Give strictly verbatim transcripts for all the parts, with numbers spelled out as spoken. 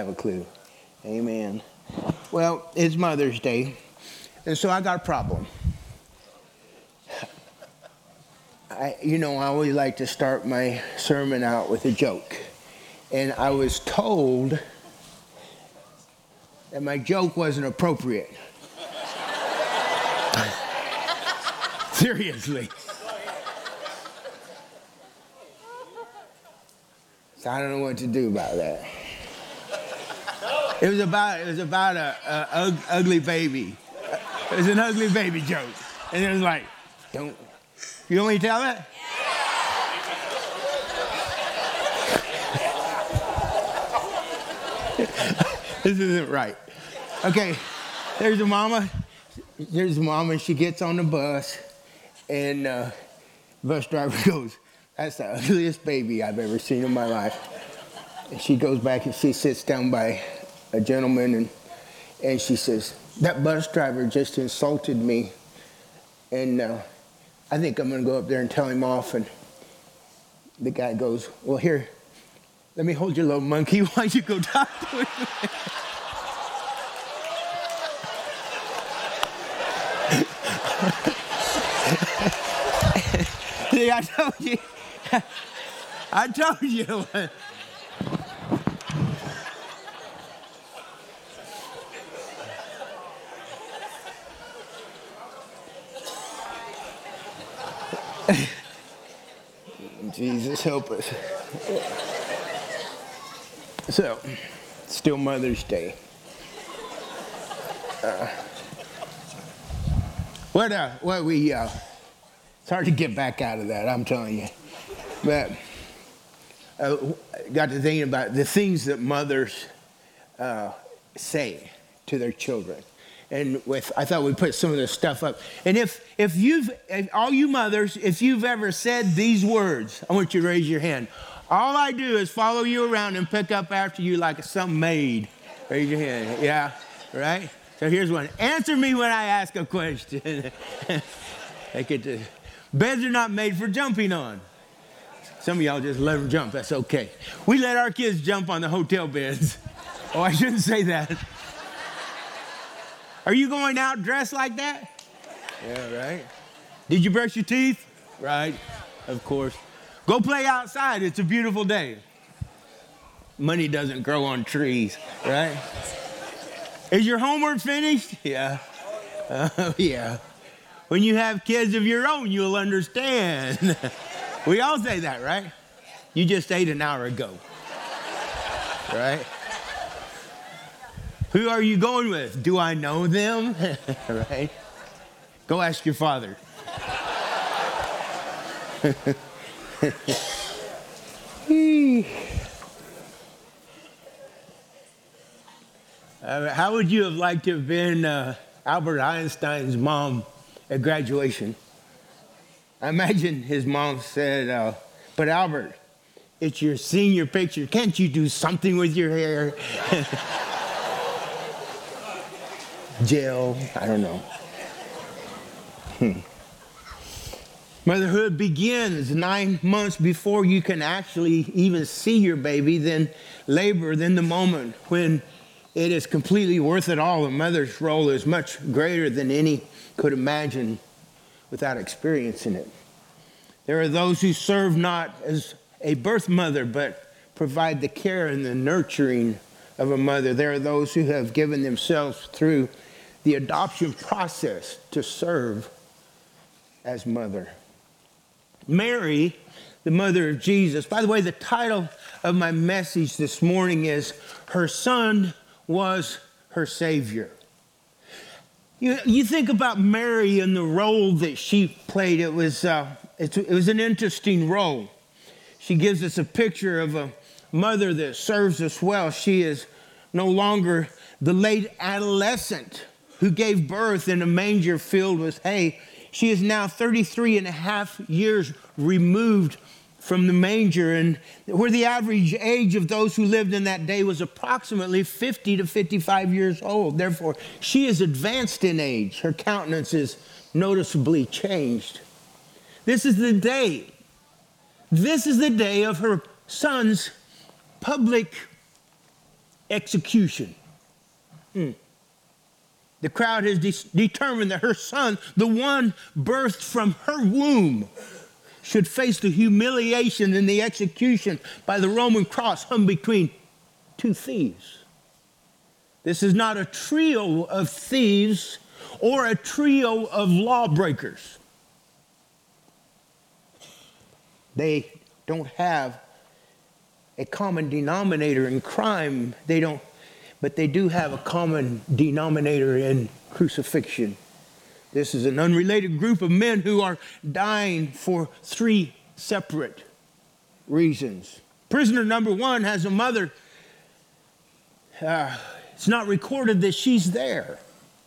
have a clue. Amen. Well, it's Mother's Day, and so I got a problem. I, you know, I always like to start my sermon out with a joke. And I was told that my joke wasn't appropriate. Seriously. So I don't know what to do about that. It was about it was about a, a ug, ugly baby. It was an ugly baby joke, and it was like, don't. You want me to tell that? This isn't right. Okay, there's a mama. There's a mama, and she gets on the bus, and uh, the bus driver goes, "That's the ugliest baby I've ever seen in my life." And she goes back and she sits down by a gentleman, and and she says, "That bus driver just insulted me, and uh, I think I'm going to go up there and tell him off." And the guy goes, "Well, here, let me hold your little monkey while you go talk to him." See, I told you. I told you. Jesus help us. So, still Mother's Day. Uh, what uh, what we uh, it's hard to get back out of that, I'm telling you. But uh, got to thinking about the things that mothers uh, say to their children. And with, I thought we'd put some of this stuff up. And if if you've, if, all you mothers, if you've ever said these words, I want you to raise your hand. All I do is follow you around and pick up after you like some maid. Raise your hand. Yeah, right? So here's one. Answer me when I ask a question. I get to, beds are not made for jumping on. Some of y'all just let them jump. That's okay. We let our kids jump on the hotel beds. Oh, I shouldn't say that. Are you going out dressed like that? Yeah, right. Did you brush your teeth? Right, of course. Go play outside. It's a beautiful day. Money doesn't grow on trees, right? Is your homework finished? Yeah. Uh, yeah. When you have kids of your own, you'll understand. We all say that, right? You just ate an hour ago, right? Who are you going with? Do I know them? Right? Go ask your father. uh, how would you have liked to have been uh, Albert Einstein's mom at graduation? I imagine his mom said, uh, "But Albert, it's your senior picture. Can't you do something with your hair?" Gel, I don't know. Hmm. Motherhood begins nine months before you can actually even see your baby, then labor, then the moment when it is completely worth it all. A mother's role is much greater than any could imagine without experiencing it. There are those who serve not as a birth mother, but provide the care and the nurturing of a mother. There are those who have given themselves through the adoption process to serve as mother. Mary, the mother of Jesus. By the way, the title of my message this morning is Her Son Was Her Savior. You, you think about Mary and the role that she played. It was, uh, it, it was an interesting role. She gives us a picture of a mother that serves us well. She is no longer the late adolescent who gave birth in a manger filled with hay. She is now thirty-three and a half years removed from the manger, and where the average age of those who lived in that day was approximately fifty to fifty-five years old. Therefore, she is advanced in age. Her countenance is noticeably changed. This is the day. This is the day of her son's public execution. Mm. The crowd has de- determined that her son, the one birthed from her womb, should face the humiliation and the execution by the Roman cross hung between two thieves. This is not a trio of thieves or a trio of lawbreakers. They don't have a common denominator in crime. They don't, but they do have a common denominator in crucifixion. This is an unrelated group of men who are dying for three separate reasons. Prisoner number one has a mother. Uh, it's not recorded that she's there.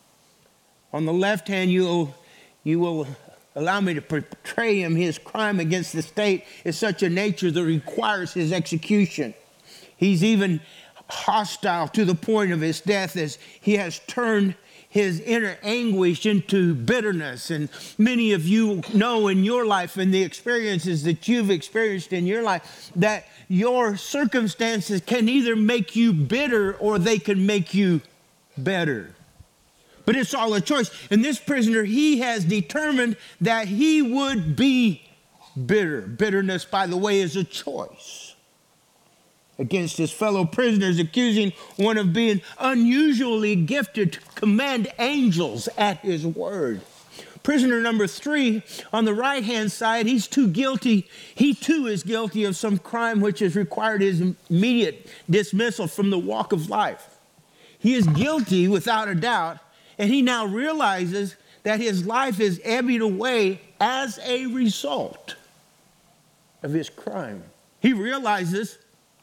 On the left hand, you'll, you will allow me to portray him. His crime against the state is such a nature that requires his execution. He's even hostile to the point of his death as he has turned his inner anguish into bitterness. And many of you know in your life and the experiences that you've experienced in your life that your circumstances can either make you bitter or they can make you better. But it's all a choice. And this prisoner, he has determined that he would be bitter. Bitterness, by the way, is a choice against his fellow prisoners, accusing one of being unusually gifted to command angels at his word. Prisoner number three, on the right-hand side, he's too guilty. He too is guilty of some crime which has required his immediate dismissal from the walk of life. He is guilty without a doubt, and he now realizes that his life is ebbing away as a result of his crime. He realizes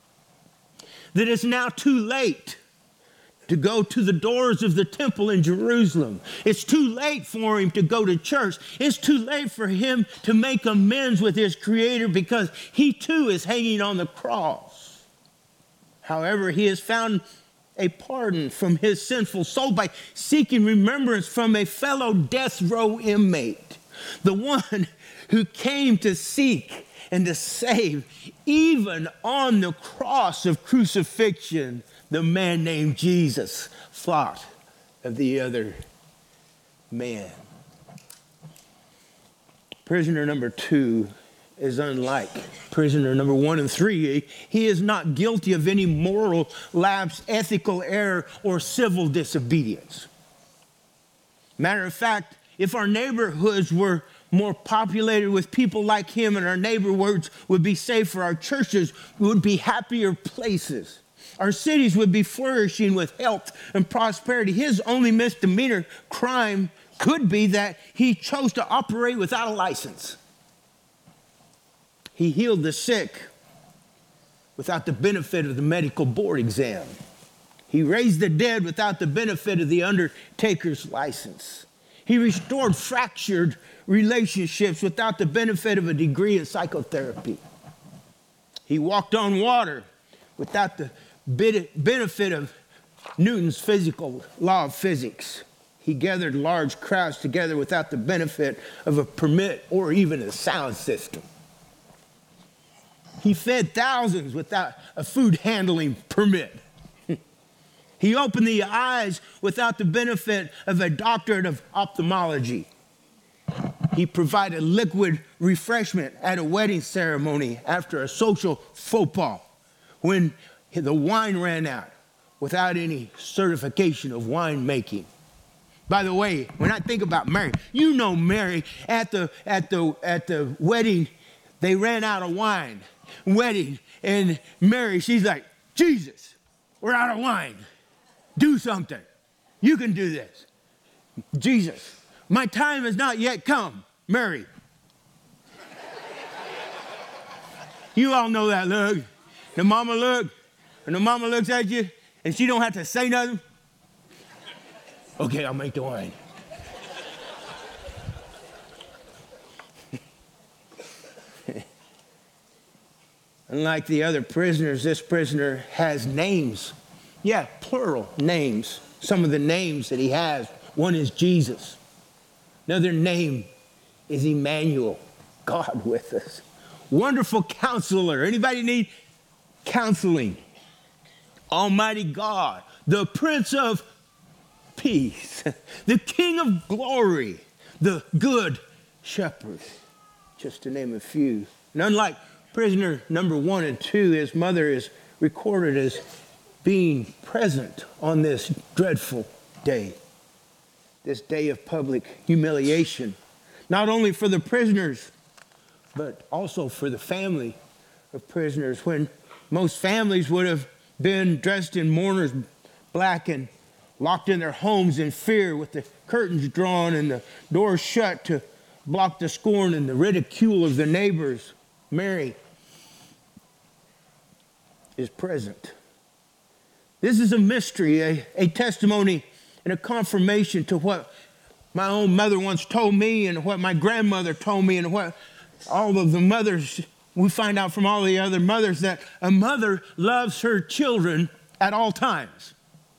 that it's now too late to go to the doors of the temple in Jerusalem. It's too late for him to go to church. It's too late for him to make amends with his Creator because he too is hanging on the cross. However, he has found a pardon from his sinful soul by seeking remembrance from a fellow death row inmate, the one who came to seek and to save, even on the cross of crucifixion. The man named Jesus thought of the other man. Prisoner number two is unlike prisoner number one and three. He is not guilty of any moral lapse, ethical error, or civil disobedience. Matter of fact, if our neighborhoods were more populated with people like him and our neighborhoods would be safer, our churches would be happier places. Our cities would be flourishing with health and prosperity. His only misdemeanor crime could be that he chose to operate without a license. He healed the sick without the benefit of the medical board exam. He raised the dead without the benefit of the undertaker's license. He restored fractured relationships without the benefit of a degree in psychotherapy. He walked on water without the benefit of Newton's physical law of physics. He gathered large crowds together without the benefit of a permit or even a sound system. He fed thousands without a food handling permit. He opened the eyes without the benefit of a doctorate of ophthalmology. He provided liquid refreshment at a wedding ceremony after a social faux pas when the wine ran out without any certification of winemaking. By the way, when I think about Mary, you know Mary at the at the at the wedding, they ran out of wine. Wedding, and Mary, she's like, Jesus, we're out of wine. Do something. You can do this. Jesus, my time has not yet come. Mary. You all know that look. The mama look, and the mama looks at you, and she don't have to say nothing. Okay, I'll make the wine. Unlike the other prisoners, this prisoner has names. Yeah, plural names. Some of the names that he has. One is Jesus. Another name is Emmanuel, God with us. Wonderful Counselor. Anybody need counseling? Almighty God, the Prince of Peace, the King of Glory, the Good Shepherd, just to name a few. And unlike prisoner number one and two, his mother is recorded as being present on this dreadful day, this day of public humiliation, not only for the prisoners, but also for the family of prisoners, when most families would have been dressed in mourner's black and locked in their homes in fear with the curtains drawn and the doors shut to block the scorn and the ridicule of the neighbors. Mary is present. This is a mystery, a, a testimony and a confirmation to what my own mother once told me and what my grandmother told me and what all of the mothers, we find out from all the other mothers, that a mother loves her children at all times.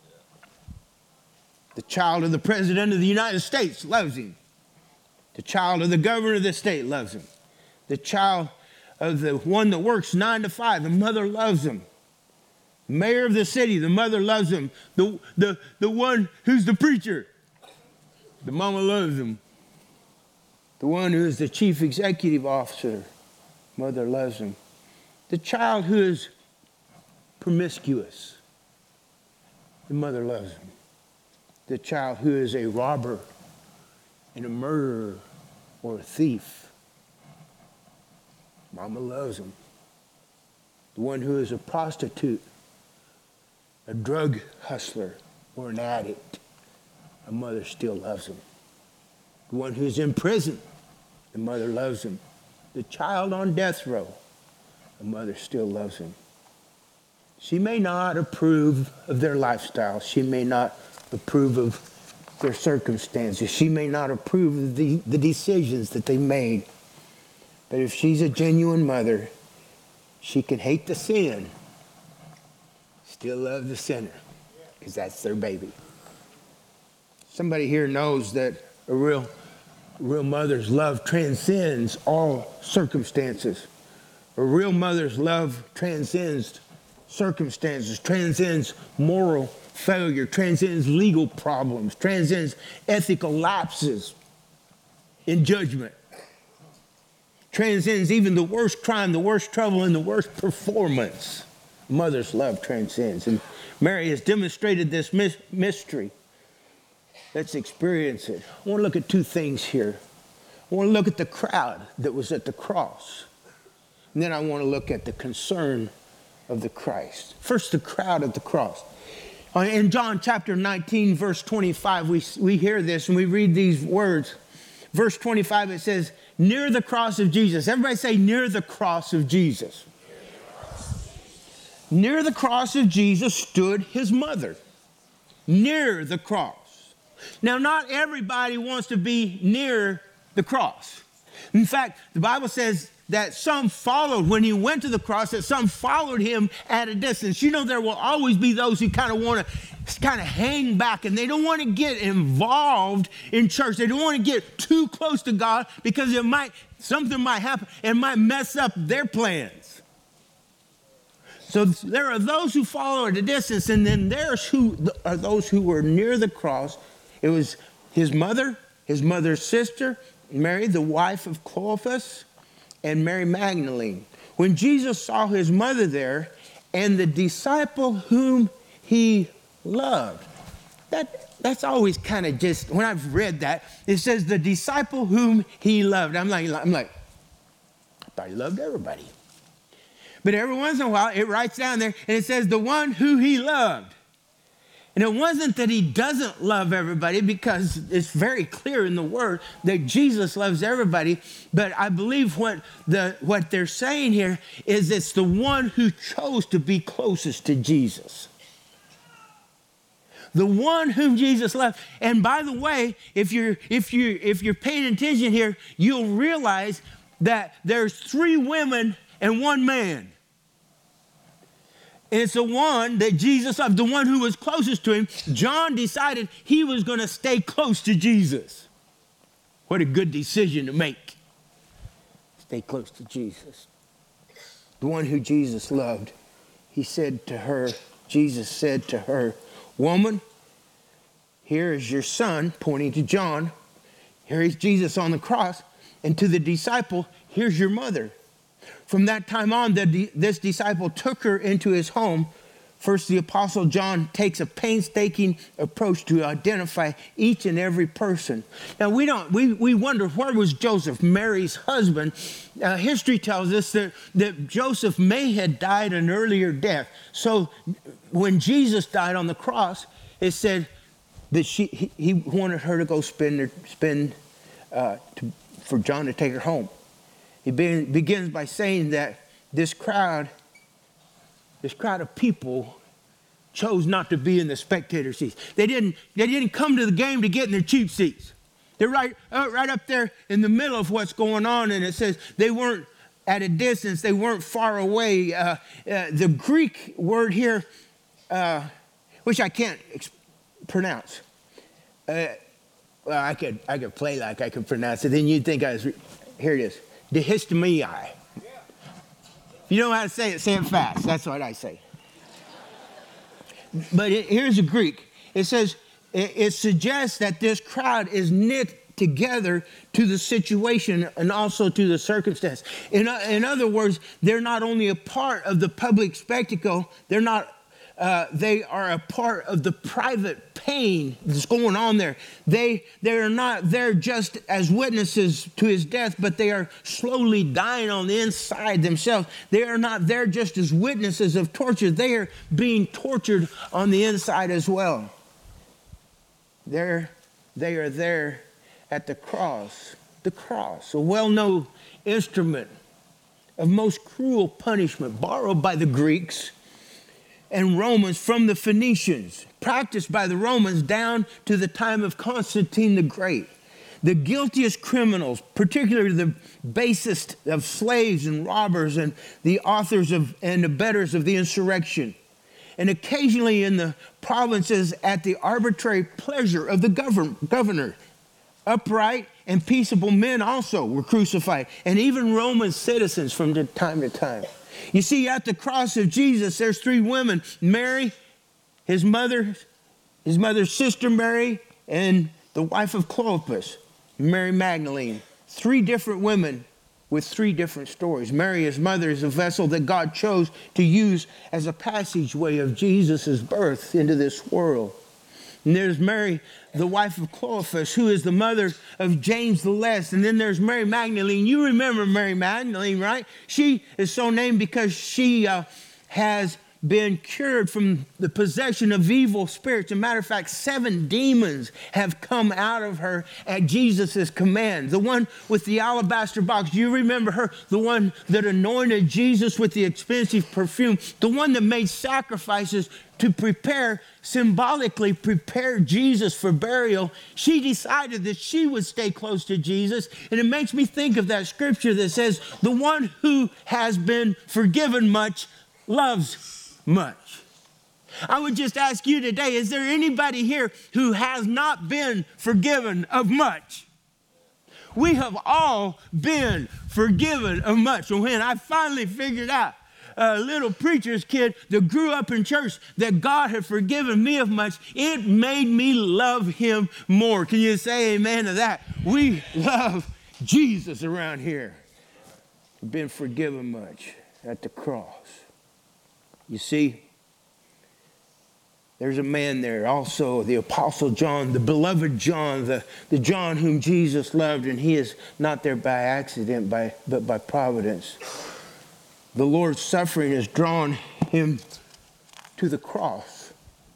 The child of the President of the United States loves him. The child of the governor of the state loves him. The child of the one that works nine to five, the mother loves him. Mayor of the city, the mother loves him. The, the, the one who's the preacher, the mama loves him. The one who is the chief executive officer, mother loves him. The child who is promiscuous, the mother loves him. The child who is a robber and a murderer or a thief, mama loves him. The one who is a prostitute, a drug hustler, or an addict, a mother still loves him. The one who's in prison, the mother loves him. The child on death row, the mother still loves him. She may not approve of their lifestyle. She may not approve of their circumstances. She may not approve of the, the decisions that they made. But if she's a genuine mother, she can hate the sin, still love the sinner, because that's their baby. Somebody here knows that a real, real mother's love transcends all circumstances. A real mother's love transcends circumstances, transcends moral failure, transcends legal problems, transcends ethical lapses in judgment, transcends even the worst crime, the worst trouble, and the worst performance. Mother's love transcends. And Mary has demonstrated this mystery. Let's experience it. I want to look at two things here. I want to look at the crowd that was at the cross. And then I want to look at the concern of the Christ. First, the crowd at the cross. In John chapter nineteen, verse twenty-five, we, we hear this and we read these words. Verse twenty-five, it says, near the cross of Jesus. Everybody say, near the cross of Jesus. Near the cross of Jesus stood his mother. Near the cross. Now, not everybody wants to be near the cross. In fact, the Bible says that some followed, when he went to the cross, that some followed him at a distance. You know, there will always be those who kind of want to kind of hang back, and they don't want to get involved in church. They don't want to get too close to God because it might, something might happen and might mess up their plans. So there are those who follow at a distance, and then there's who are those who were near the cross. It was his mother, his mother's sister, Mary, the wife of Clopas, and Mary Magdalene. When Jesus saw his mother there and the disciple whom he loved, that, that's always kind of just, when I've read that, it says the disciple whom he loved. I'm like, I'm like, I thought he loved everybody. But every once in a while, it writes down there and it says the one who he loved. And it wasn't that he doesn't love everybody, because it's very clear in the word that Jesus loves everybody. But I believe what the what they're saying here is it's the one who chose to be closest to Jesus. The one whom Jesus loved. And by the way, if you're if you if you're paying attention here, you'll realize that there's three women and one man. And it's the one that Jesus loved, the one who was closest to him. John decided he was going to stay close to Jesus. What a good decision to make. Stay close to Jesus. The one who Jesus loved. He said to her, Jesus said to her, "Woman, here is your son," pointing to John. Here is Jesus on the cross. And to the disciple, "Here's your mother." From that time on, the, this disciple took her into his home. First, the Apostle John takes a painstaking approach to identify each and every person. Now, we don't. We, we wonder, where was Joseph, Mary's husband? Uh, history tells us that, that Joseph may have died an earlier death. So when Jesus died on the cross, it said that she he, he wanted her to go spend, her, spend uh, to, for John to take her home. He be, begins by saying that this crowd This crowd of people chose not to be in the spectator seats. They didn't, they didn't come to the game to get in their cheap seats. They're right, uh, right up there in the middle of what's going on, and it says they weren't at a distance. They weren't far away. Uh, uh, the Greek word here, uh, which I can't ex- pronounce. Uh, well, I could, I could play like I could pronounce it. Then you'd think I was, re- here it is, dehistomai. You know how to say it, say it fast. That's what I say. But it, here's the Greek. It says, it, it suggests that this crowd is knit together to the situation and also to the circumstance. In, in other words, they're not only a part of the public spectacle, they're not Uh, they are a part of the private pain that's going on there. They, they are not there just as witnesses to his death, but they are slowly dying on the inside themselves. They are not there just as witnesses of torture. They are being tortured on the inside as well. They're, they are there at the cross. The cross, a well-known instrument of most cruel punishment, borrowed by the Greeks and Romans from the Phoenicians, practiced by the Romans down to the time of Constantine the Great. The guiltiest criminals, particularly the basest of slaves and robbers and the authors of and the betters of the insurrection, and occasionally in the provinces at the arbitrary pleasure of the govern, governor. Upright and peaceable men also were crucified, and even Roman citizens from time to time. You see, at the cross of Jesus, there's three women: Mary, his mother, his mother's sister Mary, and the wife of Clopas, Mary Magdalene. Three different women with three different stories. Mary, his mother, is a vessel that God chose to use as a passageway of Jesus' birth into this world. And there's Mary, the wife of Clopas, who is the mother of James the Less. And then there's Mary Magdalene. You remember Mary Magdalene, right? She is so named because she uh, has been cured from the possession of evil spirits. As a matter of fact, seven demons have come out of her at Jesus' command. The one with the alabaster box, do you remember her? The one that anointed Jesus with the expensive perfume. The one that made sacrifices to prepare, symbolically prepare Jesus for burial. She decided that she would stay close to Jesus. And it makes me think of that scripture that says, the one who has been forgiven much loves much. I would just ask you today, is there anybody here who has not been forgiven of much? We have all been forgiven of much. And when I finally figured out, a little preacher's kid that grew up in church, that God had forgiven me of much, it made me love him more. Can you say amen to that? We love Jesus around here. We've been forgiven much at the cross. You see, there's a man there also, the Apostle John, the beloved John, the, the John whom Jesus loved, and he is not there by accident, by, but by providence. The Lord's suffering has drawn him to the cross.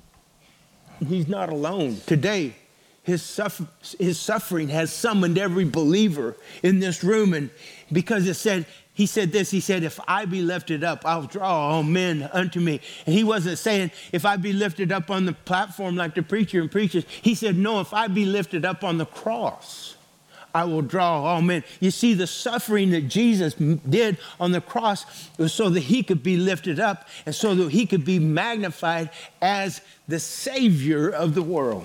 He's not alone. Today, his, suffer- his suffering has summoned every believer in this room. And because it said, he said this, he said, if I be lifted up, I'll draw all men unto me. And he wasn't saying, if I be lifted up on the platform like the preacher and preaches. He said, no, if I be lifted up on the cross, I will draw all men. You see, the suffering that Jesus did on the cross was so that he could be lifted up and so that he could be magnified as the Savior of the world.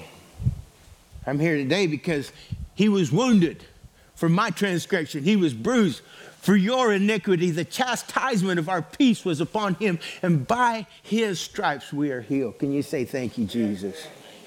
I'm here today because he was wounded for my transgression. He was bruised for your iniquity. The chastisement of our peace was upon him, and by his stripes we are healed. Can you say thank you, Jesus?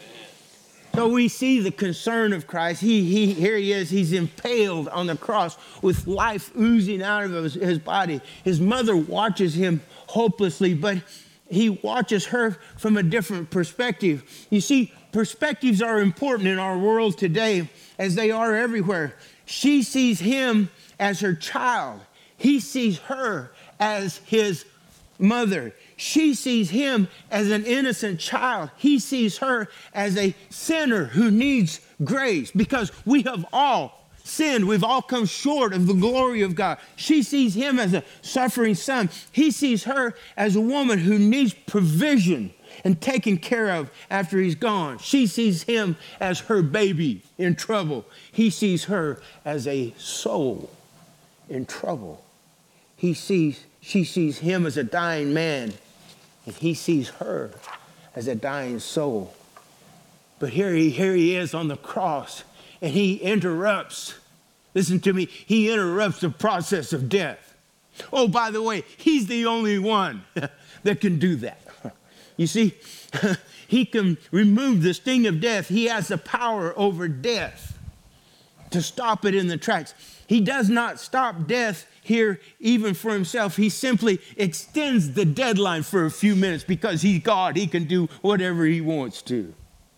So we see the concern of Christ. He, he, here he is. He's impaled on the cross with life oozing out of his, his body. His mother watches him hopelessly, but he watches her from a different perspective. You see, perspectives are important in our world today, as they are everywhere. She sees him as her child. He sees her as his mother. She sees him as an innocent child. He sees her as a sinner who needs grace, because we have all sinned. We've all come short of the glory of God. She sees him as a suffering son. He sees her as a woman who needs provision and taken care of after he's gone. She sees him as her baby in trouble. He sees her as a soul in trouble. He sees, she sees him as a dying man, and he sees her as a dying soul. But here he, here he is on the cross, and he interrupts, listen to me, he interrupts the process of death. Oh, by the way, he's the only one that can do that. You see, he can remove the sting of death. He has the power over death to stop it in the tracks. He does not stop death here even for himself. He simply extends the deadline for a few minutes, because he's God. He can do whatever he wants to.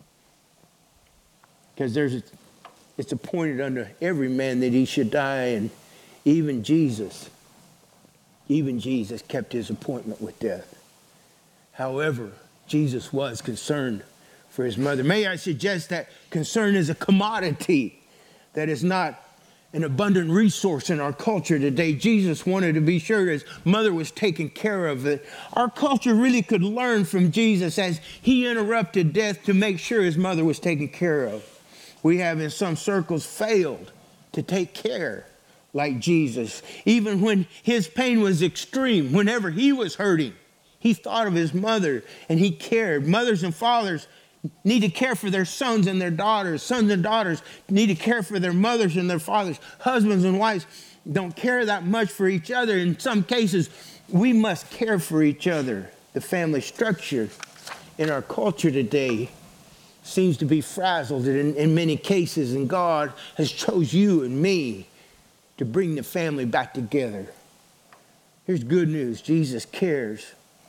Because there's a, it's appointed unto every man that he should die, and even Jesus, even Jesus kept his appointment with death. However, Jesus was concerned for his mother. May I suggest that concern is a commodity that is not an abundant resource in our culture today. Jesus wanted to be sure his mother was taken care of. It. Our culture really could learn from Jesus as he interrupted death to make sure his mother was taken care of. We have in some circles failed to take care like Jesus. Even when his pain was extreme, whenever he was hurting, he thought of his mother and he cared. Mothers and fathers need to care for their sons and their daughters. Sons and daughters need to care for their mothers and their fathers. Husbands and wives don't care that much for each other. In some cases, we must care for each other. The family structure in our culture today seems to be frazzled in, in many cases, and God has chose you and me to bring the family back together. Here's good news. Jesus cares.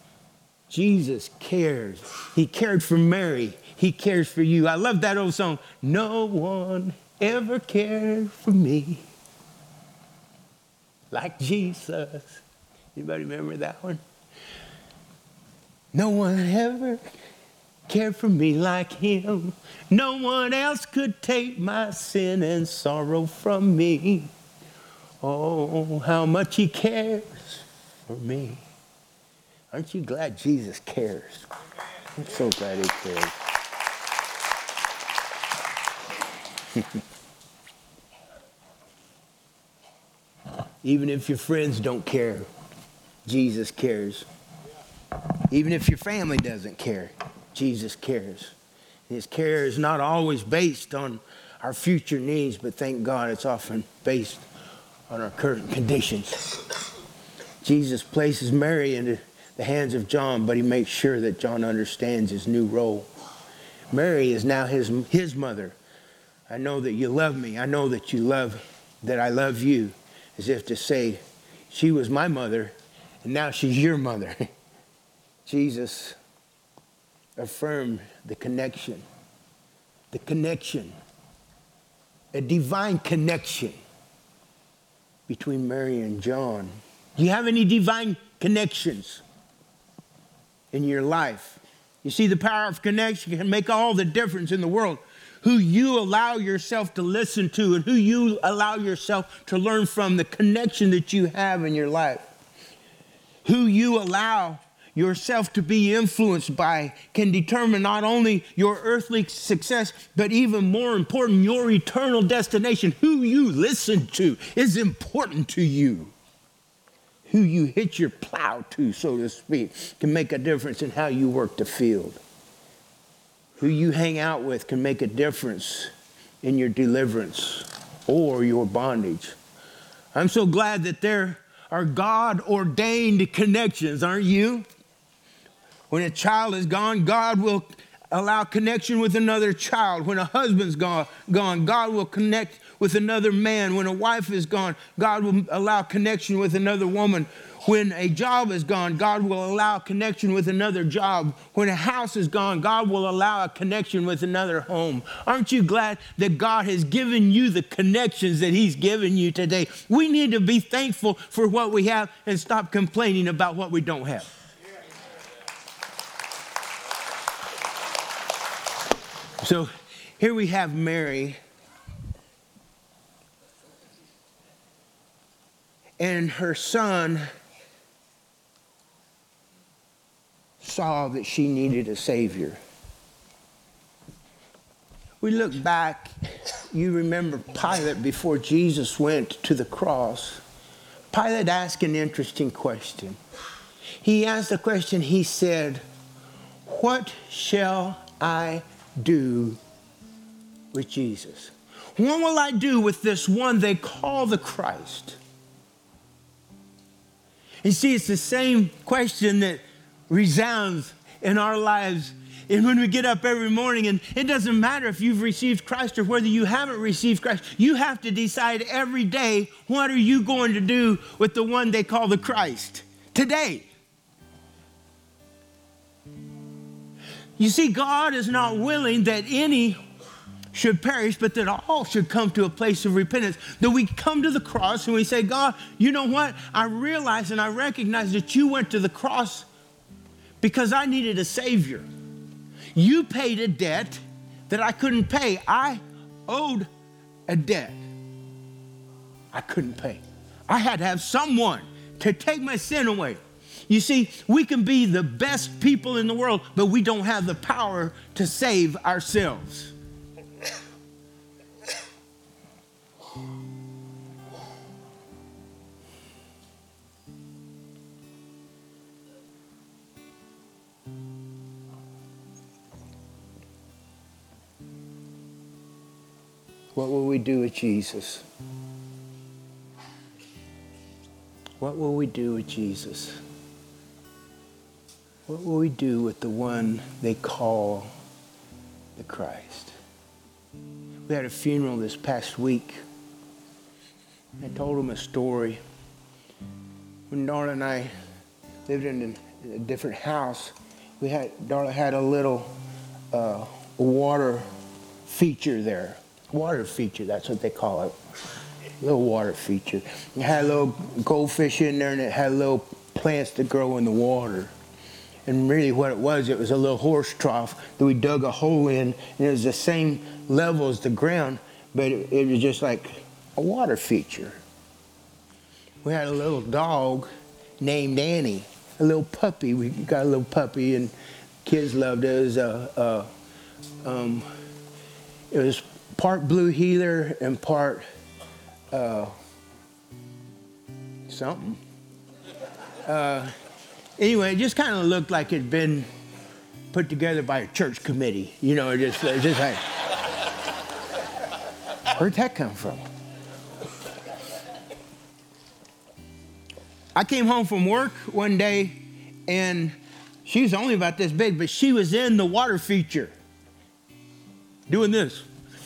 Jesus cares. He cared for Mary. He cares for you. I love that old song. No one ever cared for me like Jesus. Anybody remember that one? No one ever cared for me like him. No one else could take my sin and sorrow from me. Oh, how much he cares for me. Aren't you glad Jesus cares? I'm so glad he cares. Even if your friends don't care, Jesus cares. Even if your family doesn't care, Jesus cares. His care is not always based on our future needs, but thank God it's often based on our current conditions. Jesus places Mary into the hands of John, but he makes sure that John understands his new role. Mary is now his, his mother. I know that you love me. I know that you love, that I love you. As if to say, she was my mother, and now she's your mother. Jesus affirmed the connection. The connection. A divine connection between Mary and John. Do you have any divine connections in your life? You see, the power of connection can make all the difference in the world. Who you allow yourself to listen to and who you allow yourself to learn from, the connection that you have in your life. Who you allow yourself to be influenced by can determine not only your earthly success, but even more important, your eternal destination. Who you listen to is important to you. Who you hit your plow to, so to speak, can make a difference in how you work the field. Who you hang out with can make a difference in your deliverance or your bondage. I'm so glad that there are God-ordained connections, aren't you? When a child is gone, God will allow connection with another child. When a husband's gone, gone, God will connect with another man. When a wife is gone, God will allow connection with another woman. When a job is gone, God will allow connection with another job. When a house is gone, God will allow a connection with another home. Aren't you glad that God has given you the connections that he's given you today? We need to be thankful for what we have and stop complaining about what we don't have. So here we have Mary, and her son saw that she needed a Savior. We look back, you remember Pilate before Jesus went to the cross. Pilate asked an interesting question. He asked the question, he said, "What shall I do with Jesus? What will I do with this one they call the Christ?" You see, it's the same question that resounds in our lives. And when we get up every morning, and it doesn't matter if you've received Christ or whether you haven't received Christ, you have to decide every day, what are you going to do with the one they call the Christ today? You see, God is not willing that any should perish, but that all should come to a place of repentance. That we come to the cross and we say, God, you know what? I realize and I recognize that you went to the cross because I needed a Savior. You paid a debt that I couldn't pay. I owed a debt I couldn't pay. I had to have someone to take my sin away. You see, we can be the best people in the world, but we don't have the power to save ourselves. What will we do with Jesus? What will we do with Jesus? What will we do with the one they call the Christ? We had a funeral this past week. I told him a story. When Darla and I lived in a different house, we had Darla had a little uh, water feature there. Water feature, that's what they call it. A little water feature. It had a little goldfish in there, and it had little plants that grow in the water. And really what it was, it was a little horse trough that we dug a hole in, and it was the same level as the ground, but it, it was just like a water feature. We had a little dog named Annie, a little puppy. We got a little puppy, and kids loved it. It was, a, a, um, it was part blue heeler and part uh, something. Uh, Anyway, it just kind of looked like it'd been put together by a church committee. You know, it just, it just like, where'd that come from? I came home from work one day, and she was only about this big, but she was in the water feature, doing this.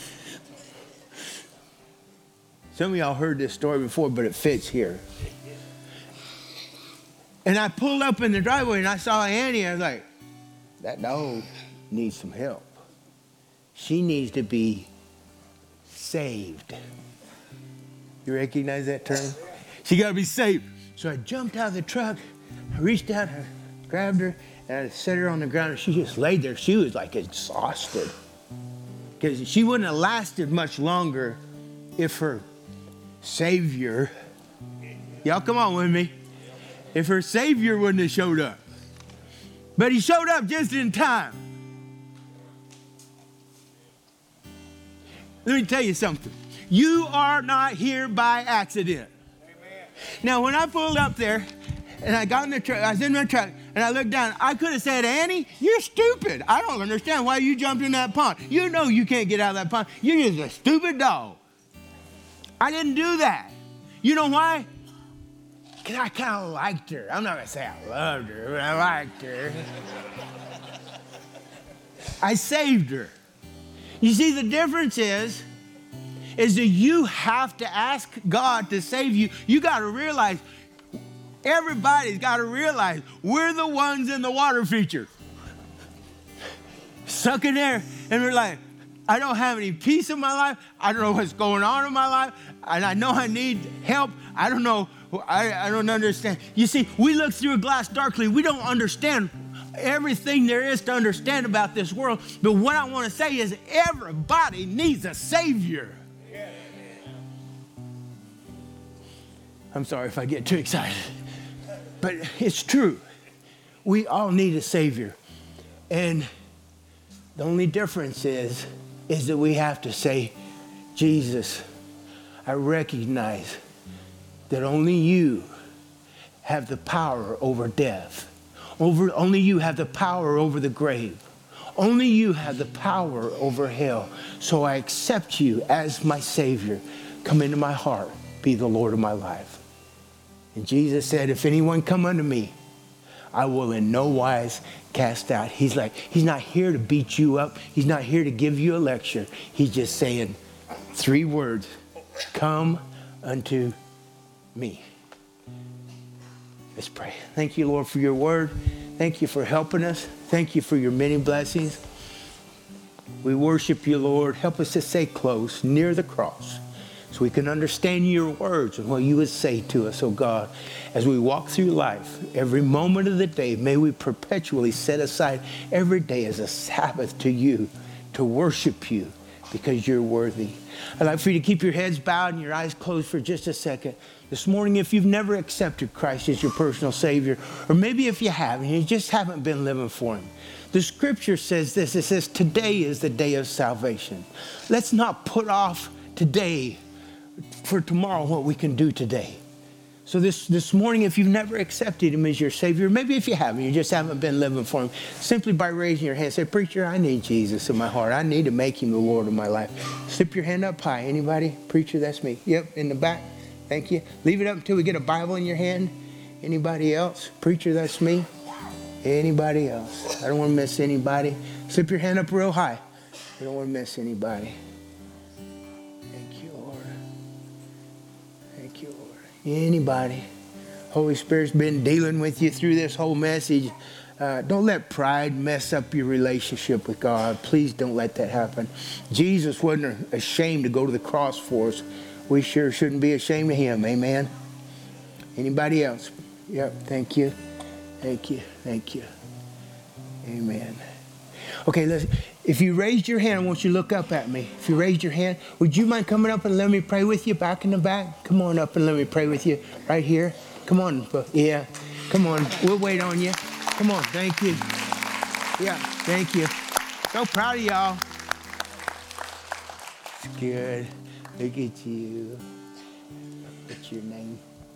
Some of y'all heard this story before, but it fits here. And I pulled up in the driveway and I saw Annie. I was like, that dog needs some help. She needs to be saved. You recognize that term? She got to be saved. So I jumped out of the truck. I reached out, I grabbed her, and I set her on the ground. And she just laid there. She was like exhausted. Because she wouldn't have lasted much longer if her Savior, y'all come on with me, if her Savior wouldn't have showed up. But he showed up just in time. Let me tell you something. You are not here by accident. Amen. Now, when I pulled up there, and I got in the truck, I was in my truck, and I looked down, I could have said, Annie, you're stupid. I don't understand why you jumped in that pond. You know you can't get out of that pond. You're just a stupid dog. I didn't do that. You know why? Because I kind of liked her. I'm not going to say I loved her, but I liked her. I saved her. You see, the difference is, is that you have to ask God to save you. You got to realize, everybody's got to realize, we're the ones in the water feature. Suck in there, and we're like, I don't have any peace in my life. I don't know what's going on in my life. And I know I need help. I don't know. I, I don't understand. You see, we look through a glass darkly. We don't understand everything there is to understand about this world. But what I want to say is everybody needs a Savior. I'm sorry if I get too excited. But it's true. We all need a Savior. And the only difference is, is that we have to say, Jesus, I recognize that only you have the power over death. Over, only you have the power over the grave. Only you have the power over hell. So I accept you as my Savior. Come into my heart. Be the Lord of my life. And Jesus said, if anyone come unto me, I will in no wise cast out. He's like, he's not here to beat you up. He's not here to give you a lecture. He's just saying three words. Come unto me. Let's pray. Thank you, Lord, for your word. Thank you for helping us. Thank you for your many blessings. We worship you, Lord. Help us to stay close, near the cross, so we can understand your words and what you would say to us, oh God. As we walk through life, every moment of the day, may we perpetually set aside every day as a Sabbath to you, to worship you, because you're worthy. I'd like for you to keep your heads bowed and your eyes closed for just a second. This morning, if you've never accepted Christ as your personal Savior, or maybe if you have and you just haven't been living for him, the scripture says this. It says, today is the day of salvation. Let's not put off today for tomorrow what we can do today. So this, this morning, if you've never accepted him as your Savior, maybe if you haven't, you just haven't been living for him, simply by raising your hand, say, preacher, I need Jesus in my heart. I need to make him the Lord of my life. Slip your hand up high. Anybody? Preacher, that's me. Yep, in the back. Thank you. Leave it up until we get a Bible in your hand. Anybody else? Preacher, that's me. Anybody else? I don't want to miss anybody. Slip your hand up real high. I don't want to miss anybody. Thank you, Lord. Thank you, Lord. Anybody? Holy Spirit's been dealing with you through this whole message. Uh, don't let pride mess up your relationship with God. Please don't let that happen. Jesus wasn't ashamed to go to the cross for us. We sure shouldn't be ashamed of him. Amen. Anybody else? Yep. Thank you. Thank you. Thank you. Amen. Okay, listen. If you raised your hand, I want you to look up at me. If you raised your hand, would you mind coming up and let me pray with you back in the back? Come on up and let me pray with you right here. Come on. Yeah. Come on. We'll wait on you. Come on. Thank you. Yeah. Thank you. So proud of y'all. It's good. Look at you. What's your name?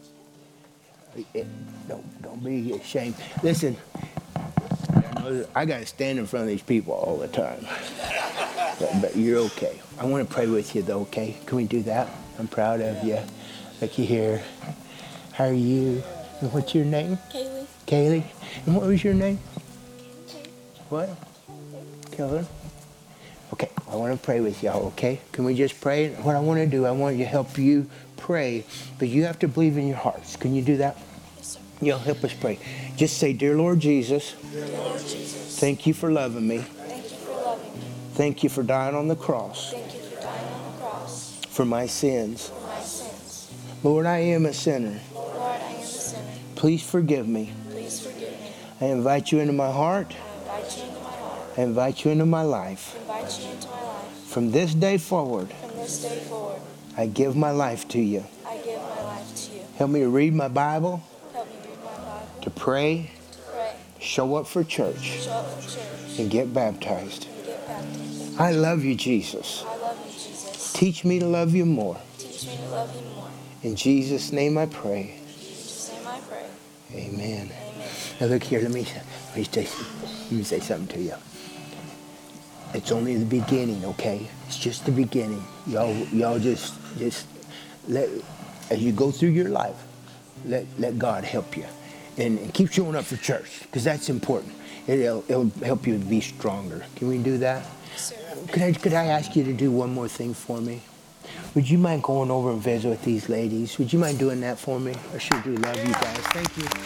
Don't, don't be ashamed. Listen, I, know I got to stand in front of these people all the time. But, but you're okay. I want to pray with you, though, okay? Can we do that? I'm proud of you. Look you here. How are you? And what's your name? Kaylee. Kaylee. And what was your name? What? Keller. Okay, I want to pray with y'all, okay? Can we just pray? What I want to do, I want to help you pray, but you have to believe in your hearts. Can you do that? Yes, sir. You'll help us pray. Just say, Dear Lord Jesus, Dear Lord Jesus, thank you for loving me. thank you for loving me. Thank you for dying on the cross Thank you for dying on the cross for my sins. for my sins. Lord, I am a sinner. Lord, I am a sinner. Please forgive me. Please forgive me. I invite you into my heart. I invite you into my heart. I invite you into my life. I invite you into my life. From this day forward, From this day forward, I give my life to you. I give my life to you. Help me to read my Bible, Help me read my Bible, to pray, pray, show up for church, show up for church, and get baptized. and get baptized. I love you, Jesus. I love you, Jesus. Teach me to love you more. Teach me to love you more. In Jesus' name I pray. In Jesus' name I pray. Amen. Amen. Now look here, let me, let me, say, let me say something to you. It's only the beginning, okay? It's just the beginning. Y'all, y'all just, just let, as you go through your life, let, let God help you. And, and keep showing up for church, because that's important. It'll, it'll help you to be stronger. Can we do that? Sir. Could I, could I ask you to do one more thing for me? Would you mind going over and visit with these ladies? Would you mind doing that for me? I sure do love you guys. Thank you.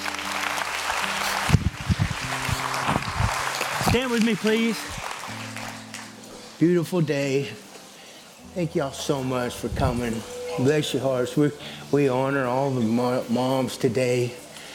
Stand with me, please. Beautiful day. Thank y'all so much for coming. Bless your hearts. We we honor all the mo- moms today.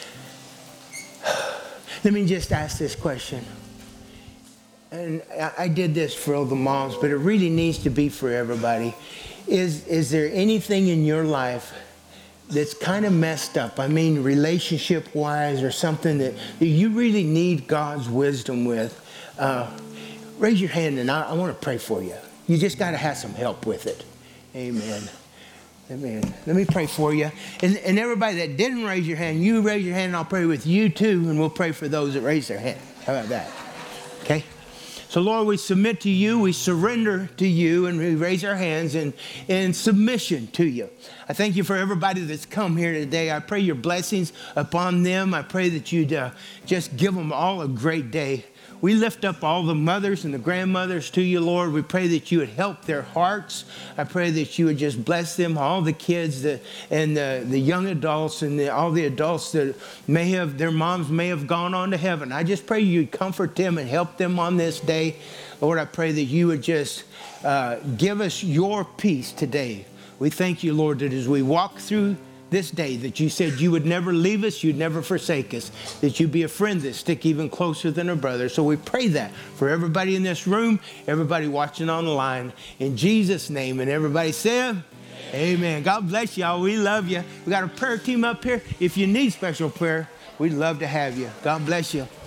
Let me just ask this question. And I, I did this for all the moms, but it really needs to be for everybody. Is is there anything in your life that's kind of messed up? I mean, relationship-wise, or something that you really need God's wisdom with? Uh, raise your hand, and I, I want to pray for you. You just got to have some help with it. Amen. Amen. Let me pray for you. And, and everybody that didn't raise your hand, you raise your hand, and I'll pray with you too, and we'll pray for those that raise their hand. How about that? Okay? So, Lord, we submit to you, we surrender to you, and we raise our hands in, in submission to you. I thank you for everybody that's come here today. I pray your blessings upon them. I pray that you'd uh, just give them all a great day. We lift up all the mothers and the grandmothers to you, Lord. We pray that you would help their hearts. I pray that you would just bless them, all the kids that, and the, the young adults and the, all the adults that may have, their moms may have gone on to heaven. I just pray you'd comfort them and help them on this day. Lord, I pray that you would just uh, give us your peace today. We thank you, Lord, that as we walk through this day, that you said you would never leave us, you'd never forsake us, that you'd be a friend that stick even closer than a brother. So we pray that for everybody in this room, everybody watching on the line, in Jesus' name. And everybody said, amen. God bless y'all. We love you. We got a prayer team up here. If you need special prayer, we'd love to have you. God bless you.